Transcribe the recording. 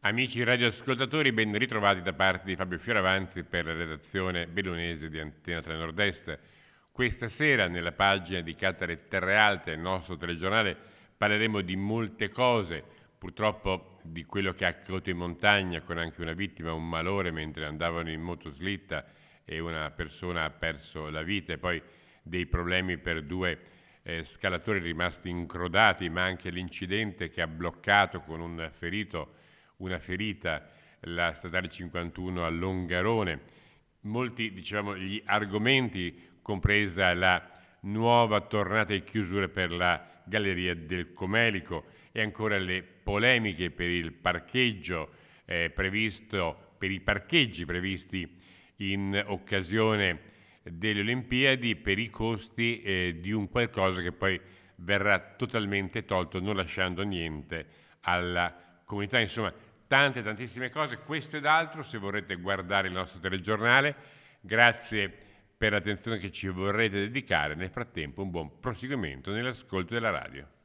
Amici radioascoltatori, ben ritrovati da parte di Fabio Fioravanzi per la redazione bellunese di Antena 3 Nord-Est. Questa sera, nella pagina dedicata alle Terre Alte, il nostro telegiornale, parleremo di molte cose, purtroppo di quello che è accaduto in montagna, con anche una vittima, un malore mentre andavano in motoslitta e una persona ha perso la vita, e poi dei problemi per due scalatori rimasti incrodati, ma anche l'incidente che ha bloccato con una ferita la statale 51 a Longarone. Molti, diciamo, gli argomenti, compresa la nuova tornata e chiusure per la Galleria del Comelico e ancora le polemiche per il parcheggio previsto, per i parcheggi previsti in occasione delle Olimpiadi, per i costi di un qualcosa che poi verrà totalmente tolto, non lasciando niente alla comunità. Insomma, tantissime cose, questo ed altro, se vorrete guardare il nostro telegiornale. Grazie per l'attenzione che ci vorrete dedicare. Nel frattempo un buon proseguimento nell'ascolto della radio.